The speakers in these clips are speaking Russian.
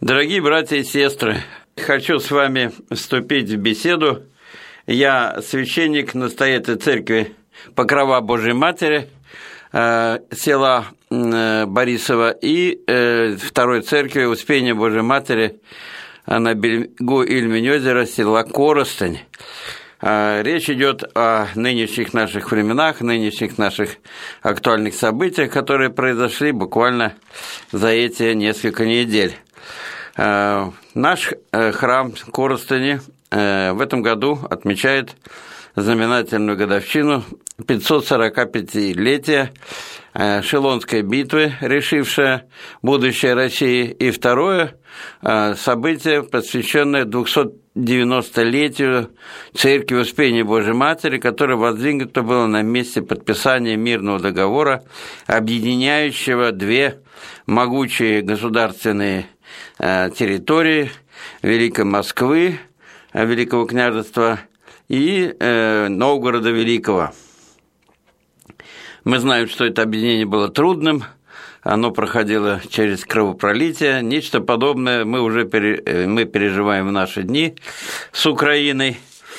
Дорогие братья и сестры, хочу с вами вступить в беседу. Я священник настоятель церкви Покрова Божией Матери, села Борисова, и второй церкви Успения Божией Матери на берегу Ильмень-озера, села Коростень. Речь идет о нынешних наших временах, нынешних наших актуальных событиях, которые произошли буквально за эти несколько недель. Наш храм Коростени в этом году отмечает знаменательную годовщину 545-летия Шилонской битвы, решившая будущее России, и второе событие, посвященное 290-летию Церкви Успения Божией Матери, которое воздвигнуто было на месте подписания мирного договора, объединяющего две могучие государственные территории Великой Москвы, Великого княжества и Новгорода Великого. Мы знаем, что это объединение было трудным, оно проходило через кровопролитие. Нечто подобное мы переживаем в наши дни с Украиной,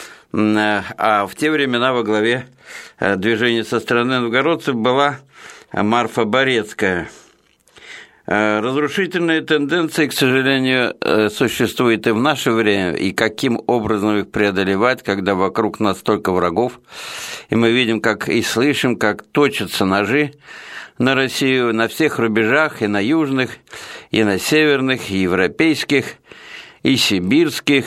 а в те времена во главе движения со стороны новгородцев была Марфа Борецкая. Разрушительные тенденции, к сожалению, существуют и в наше время, и каким образом их преодолевать, когда вокруг нас столько врагов, и мы видим, как и слышим, как точатся ножи на Россию на всех рубежах, и на южных, и на северных, и европейских, и сибирских,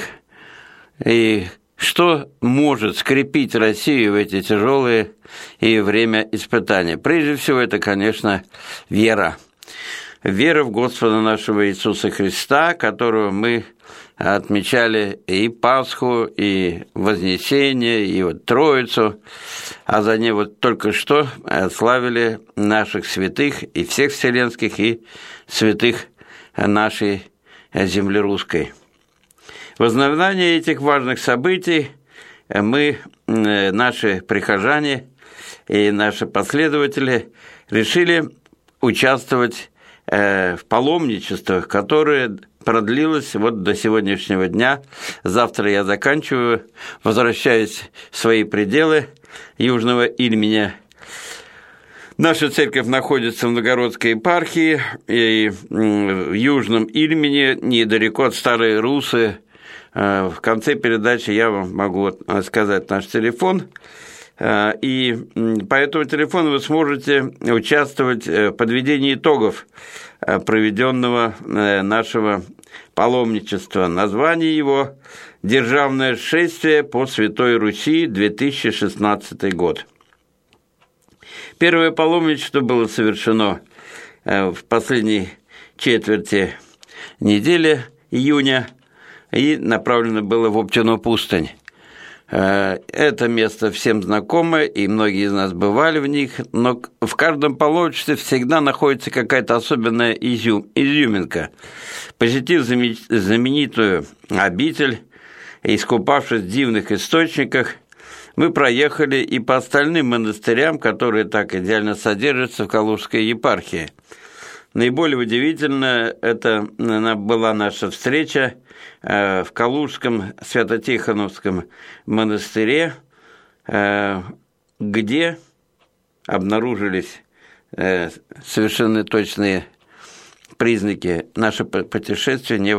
и что может скрепить Россию в эти тяжелые и время испытаний? Прежде всего, это, конечно, вера. Вера в Господа нашего Иисуса Христа, которого мы отмечали и Пасху, и Вознесение, и вот Троицу, а за ней вот только что славили наших святых, и всех вселенских, и святых нашей земли русской. В ознаменование этих важных событий мы, наши прихожане и наши последователи, решили участвовать в паломничествах, которое продлилось вот до сегодняшнего дня. Завтра я заканчиваю, возвращаюсь в свои пределы Южного Ильменя. Наша церковь находится в Новгородской епархии, и в Южном Ильмене, недалеко от Старой Русы. В конце передачи я вам могу сказать наш телефон. И по этому телефону вы сможете участвовать в подведении итогов проведенного нашего паломничества. Название его «Державное шествие по Святой Руси, 2016 год». Первое паломничество было совершено в последней четверти недели июня и направлено было в Оптину пустынь. Это место всем знакомо, и многие из нас бывали в них, но в каждом паломничестве всегда находится какая-то особенная изюминка. Посетив знаменитую обитель, искупавшись в дивных источниках, мы проехали и по остальным монастырям, которые так идеально содержатся в Калужской епархии. Наиболее удивительно это была наша встреча в Калужском Свято-Тихоновском монастыре, где обнаружились совершенно точные признаки. Наше путешествие не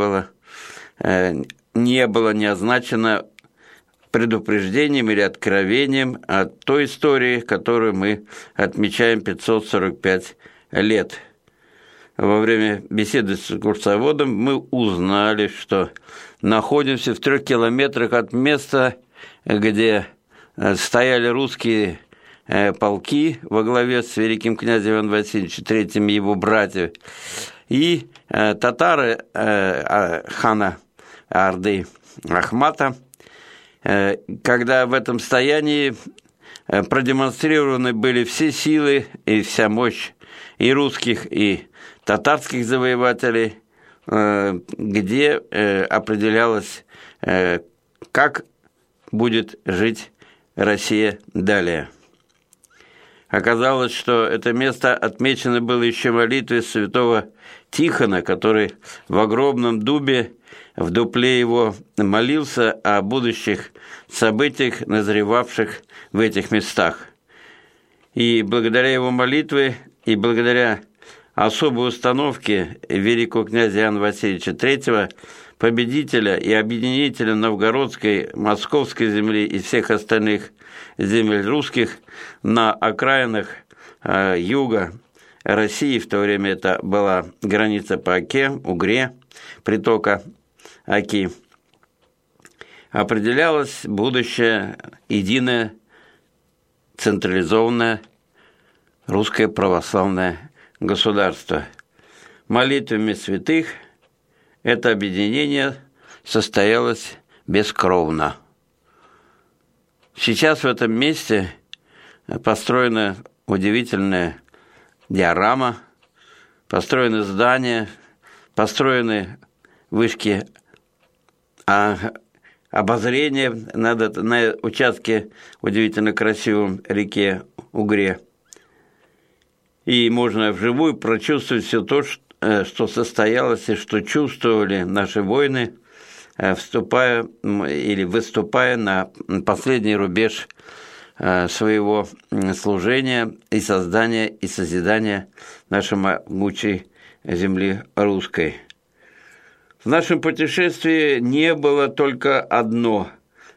было не означено предупреждением или откровением о той истории, которую мы отмечаем 545 лет. Во время беседы с экскурсоводом мы узнали, что находимся в 3 километрах от места, где стояли русские полки во главе с великим князем Иваном Васильевичем III и его братьев, и татары хана Орды Ахмата, когда в этом стоянии продемонстрированы были все силы и вся мощь и русских, и татарских завоевателей, где определялось, как будет жить Россия далее. Оказалось, что это место отмечено было еще молитвой святого Тихона, который в огромном дубе, в дупле его молился о будущих событиях, назревавших в этих местах. И благодаря его молитве, и благодаря особой установке великого князя Иоанна Васильевича III, победителя и объединителя новгородской, московской земли и всех остальных земель русских на окраинах юга России, в то время это была граница по Оке, Угре, притока Оки, определялось будущее единое, централизованное русское православное государство. Молитвами святых это объединение состоялось бескровно. Сейчас в этом месте построена удивительная диорама, построены здания, построены вышки обозрения на участке удивительно красивом реке Угре. И можно вживую прочувствовать все то, что состоялось и что чувствовали наши воины, вступая или выступая на последний рубеж своего служения и создания и созидания нашей могучей земли русской. В нашем путешествии не было только одно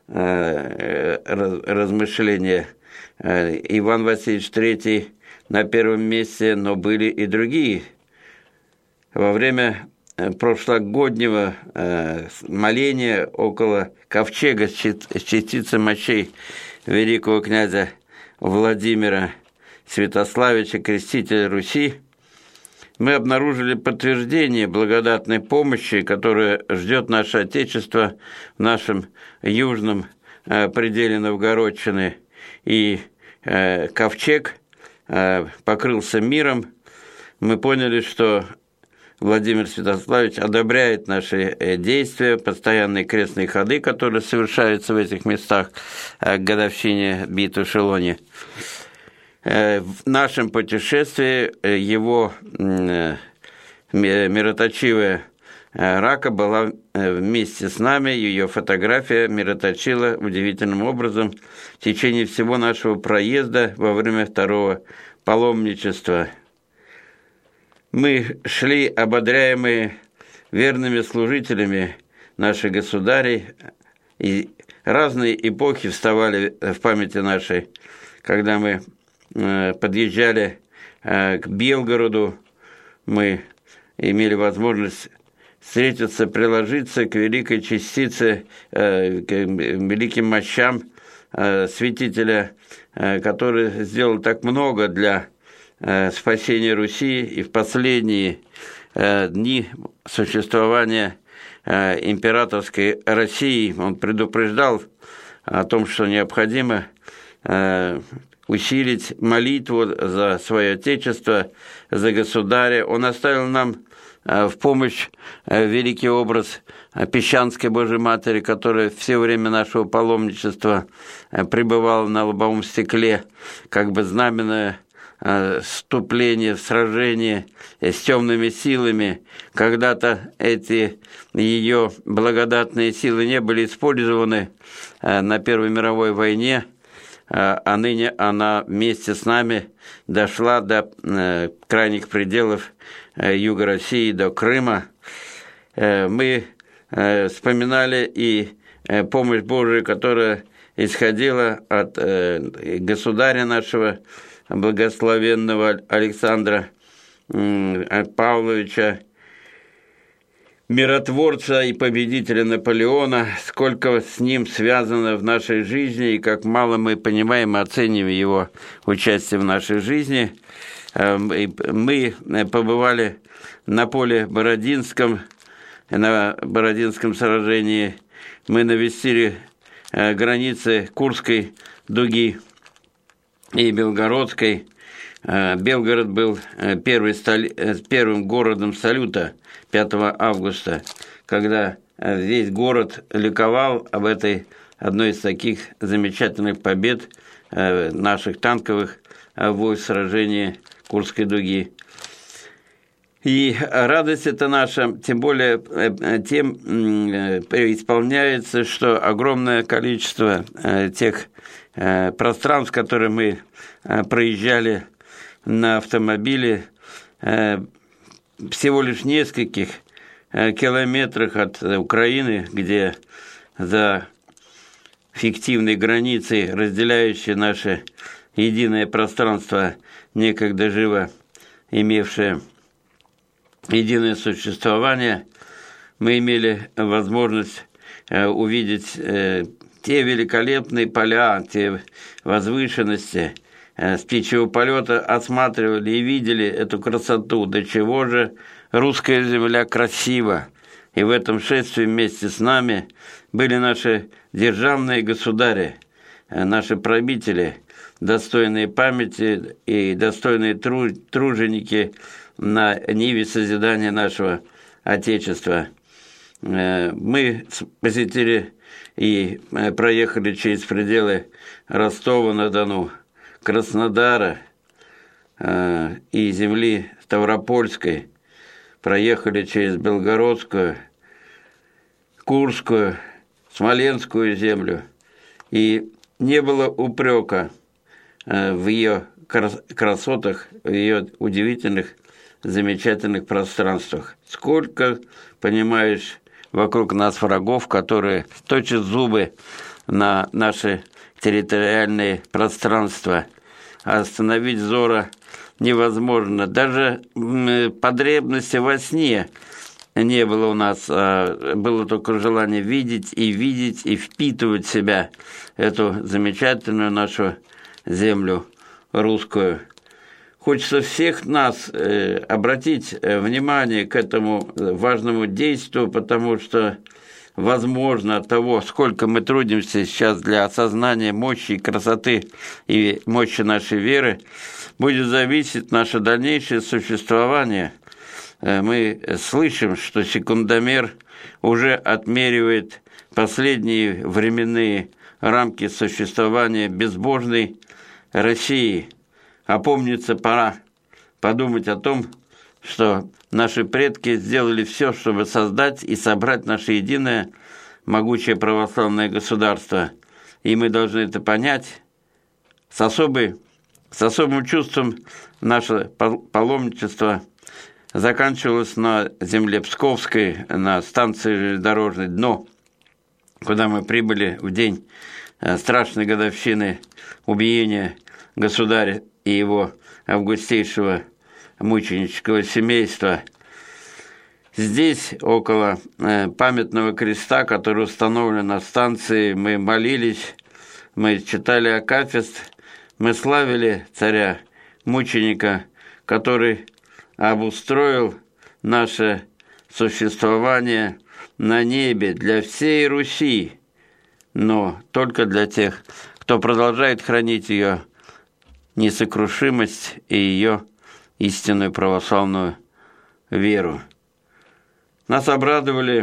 размышление. Иван Васильевич III на первом месте, но были и другие. Во время прошлогоднего моления около ковчега с частицей мощей великого князя Владимира Святославича, крестителя Руси, мы обнаружили подтверждение благодатной помощи, которая ждет наше Отечество в нашем южном пределе Новгородчины. И ковчег покрылся миром. Мы поняли, что Владимир Святославич одобряет наши действия, постоянные крестные ходы, которые совершаются в этих местах к годовщине битвы в Шелоне. В нашем путешествии его мироточивая рака была вместе с нами, ее фотография мироточила удивительным образом в течение всего нашего проезда во время второго паломничества. Мы шли, ободряемые верными служителями наших государей, и разные эпохи вставали в памяти нашей, когда мы подъезжали к Белгороду, мы имели возможность встретиться, приложиться к великой частице, к великим мощам святителя, который сделал так много для спасения Руси, и в последние дни существования императорской России он предупреждал о том, что необходимо усилить молитву за свое Отечество, за государя. Он оставил нам в помощь великий образ Песчанской Божией Матери, которая все время нашего паломничества пребывала на лобовом стекле, как бы знаменное вступление в сражение с темными силами. Когда-то эти ее благодатные силы не были использованы на Первой мировой войне, а ныне она вместе с нами дошла до крайних пределов юга России, до Крыма. Мы вспоминали и помощь Божию, которая исходила от государя нашего, благословенного Александра Павловича, миротворца и победителя Наполеона, сколько с ним связано в нашей жизни, и как мало мы понимаем и оцениваем его участие в нашей жизни. Мы побывали на поле Бородинском, на Бородинском сражении. Мы навестили границы Курской дуги и Белгородской. Белгород был первым городом салюта 5 августа, когда весь город ликовал об этой одной из таких замечательных побед наших танковых войск в сражении Курской дуги. И радость эта наша, тем более тем исполняется, что огромное количество тех пространств, которые мы проезжали на автомобиле, всего лишь нескольких километрах от Украины, где за фиктивной границей, разделяющей наше единое пространство, некогда живо имевшее единое существование, мы имели возможность увидеть те великолепные поля, те возвышенности, с птичьего полета осматривали и видели эту красоту, до чего же русская земля красива. И в этом шествии вместе с нами были наши державные государи, наши правители, достойные памяти и достойные труженики на ниве созидания нашего Отечества. Мы посетили и проехали через пределы Ростова-на-Дону, Краснодара и земли Ставропольской, проехали через Белгородскую, Курскую, Смоленскую землю, и не было упрека в ее красотах, в ее удивительных, замечательных пространствах. Сколько, понимаешь, вокруг нас врагов, которые точат зубы на наши территориальные пространства, а остановить зора невозможно. Даже потребности во сне не было у нас, было только желание видеть и впитывать в себя эту замечательную нашу землю русскую. Хочется всех нас обратить внимание к этому важному действию, потому что, возможно, от того, сколько мы трудимся сейчас для осознания мощи и красоты и мощи нашей веры, будет зависеть наше дальнейшее существование. Мы слышим, что секундомер уже отмеривает последние временные рамки существования безбожной России. Опомниться пора, подумать о том, что наши предки сделали все, чтобы создать и собрать наше единое могучее православное государство. И мы должны это понять. С особым чувством наше паломничество заканчивалось на земле Псковской, на станции железнодорожной «Дно», куда мы прибыли в день страшной годовщины убиения государя и его августейшего мученического семейства. Здесь, около памятного креста, который установлен на станции, мы молились, мы читали акафист, мы славили царя-мученика, который обустроил наше существование на небе для всей Руси, но только для тех, кто продолжает хранить ее несокрушимость и ее истинную православную веру. Нас обрадовали,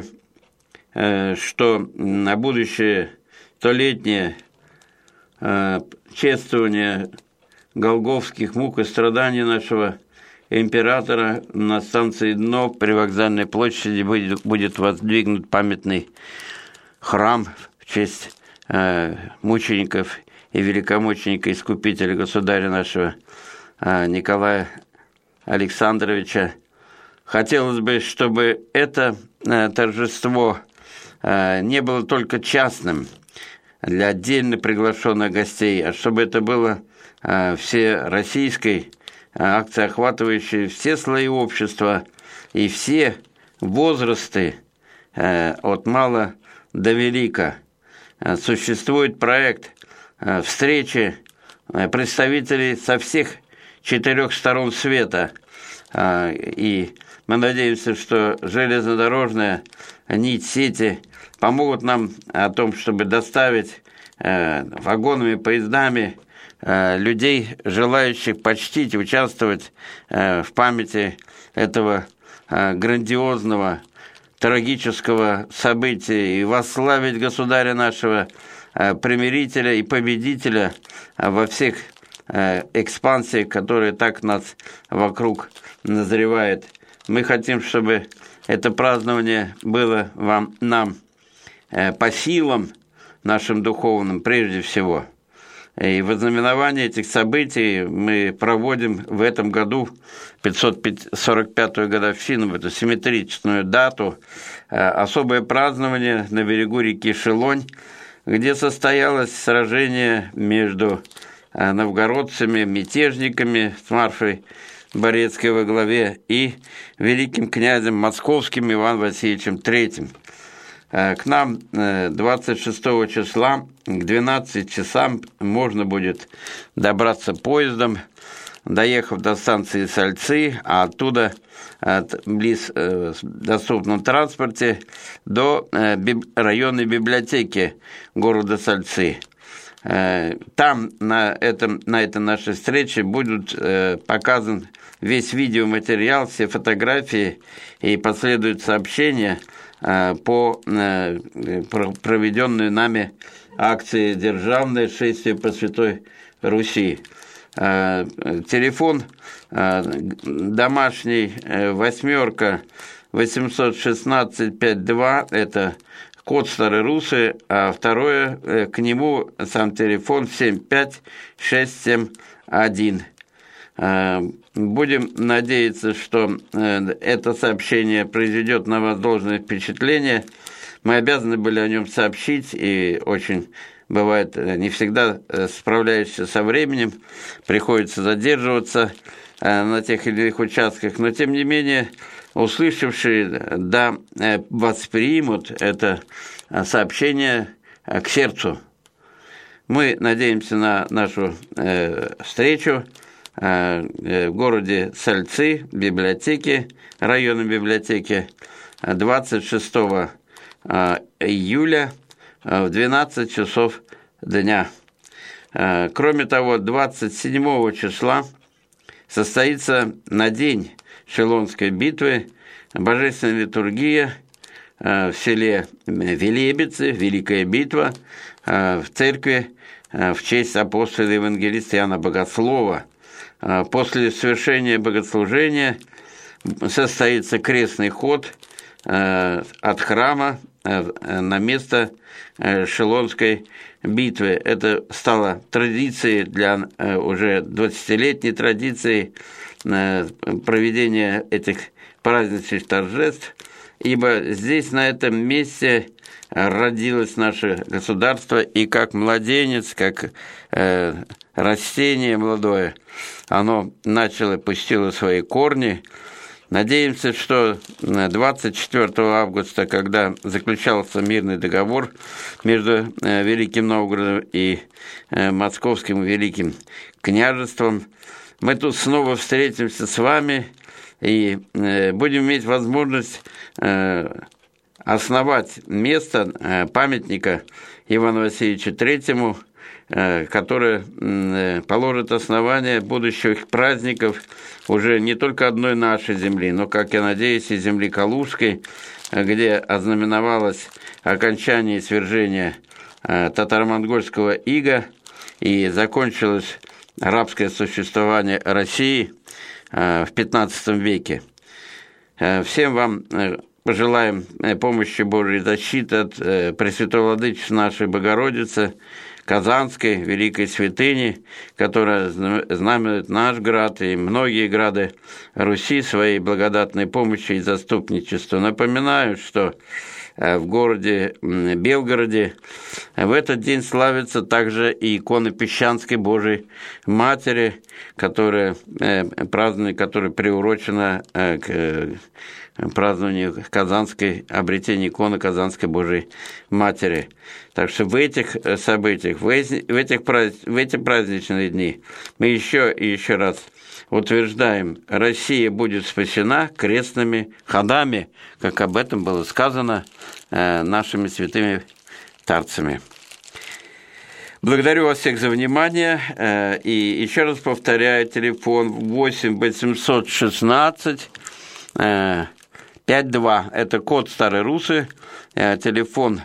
что на будущее столетнее чествование голгофских мук и страданий нашего императора на станции «Дно» при Вокзальной площади будет воздвигнут памятный храм в честь мучеников и великомученика-искупителя государя нашего Николая Александровича. Хотелось бы, чтобы это торжество не было только частным для отдельно приглашенных гостей, а чтобы это было всероссийской акцией, охватывающей все слои общества и все возрасты от мала до велика. Существует проект встречи представителей со всех 4 сторон света, и мы надеемся, что железнодорожная нить сети помогут нам о том, чтобы доставить вагонами, поездами людей, желающих почтить, участвовать в памяти этого грандиозного, трагического события и восславить государя нашего, примирителя и победителя во всех экспансиях, которые так нас вокруг назревает Мы хотим, чтобы это празднование было нам по силам нашим духовным прежде всего. И в ознаменование этих событий мы проводим в этом году 545-ю годовщину, в эту симметричную дату, особое празднование на берегу реки Шелонь, где состоялось сражение между новгородцами, мятежниками с Марфой Борецкой во главе и великим князем московским Иваном Васильевичем III. К нам 26 числа к 12 часам можно будет добраться поездом, доехав до станции Сальцы, а оттуда близ доступном транспорте до районной библиотеки города Сальцы. Там на этой нашей встрече будет показан весь видеоматериал, все фотографии и последуют сообщения по проведенной нами акции «Державное шествие по Святой Руси». Телефон домашний 8 816 52, это код Старой Русы, а второе к нему сам телефон 75671. Будем надеяться, что это сообщение произведет на вас должное впечатление. Мы обязаны были о нем сообщить, и очень бывает не всегда справляешься со временем, приходится задерживаться на тех или иных участках, но тем не менее услышавшие, да, воспримут это сообщение к сердцу. Мы надеемся на нашу встречу в городе Сальцы, библиотеке, районной библиотеке, 26 июля в 12 часов дня. Кроме того, 27 числа состоится на день Шелонской битвы божественная литургия в селе Велебицы, Великая битва, в церкви в честь апостола евангелиста Иоанна Богослова. После совершения богослужения состоится крестный ход от храма на место Шелонской битвы. Это стало традицией для уже 20-летней традиции проведения этих праздничных торжеств, ибо здесь, на этом месте, родилось наше государство, и как младенец, как растение молодое, оно начало, пустило свои корни. Надеемся, что 24 августа, когда заключался мирный договор между Великим Новгородом и Московским Великим княжеством, мы тут снова встретимся с вами и будем иметь возможность основать место памятника Ивану Васильевичу III, которое положит основание будущих праздников уже не только одной нашей земли, но, как я надеюсь, и земли Калужской, где ознаменовалось окончание свержения татаро-монгольского ига и закончилось рабское существование России в XV веке. Всем вам пожелаем помощи Божьей, защиты от Пресвятой Владычицы нашей Богородицы, Казанской, великой святыни, которая знаменует наш град и многие грады Руси своей благодатной помощью и заступничеством. Напоминаю, что в городе Белгороде в этот день славится также и икона Песчанской Божией Матери, которая приурочена к празднованию обретения иконы Казанской Божией Матери. Так что в этих событиях, в эти праздничные дни мы еще и еще раз утверждаем, Россия будет спасена крестными ходами, как об этом было сказано нашими святыми старцами. Благодарю вас всех за внимание, и еще раз повторяю, телефон 8 816 52, это код Старой Русы, телефон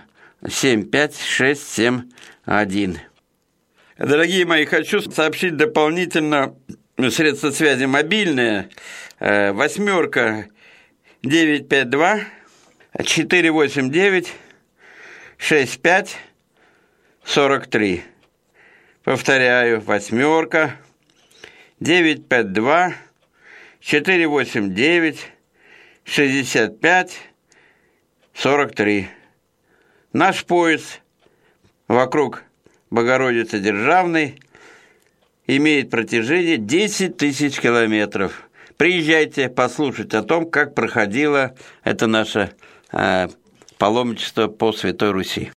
75671. Дорогие мои, хочу сообщить дополнительно средства связи мобильные. 8 952 489 65 43. Повторяю, 8 952 489 65 43. Наш пояс вокруг Богородицы Державной имеет протяжение 10 тысяч километров. Приезжайте послушать о том, как проходило это наше паломничество по Святой Руси.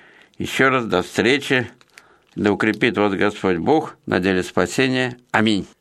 Еще раз до встречи. Да укрепит вас Господь Бог на деле спасения. Аминь.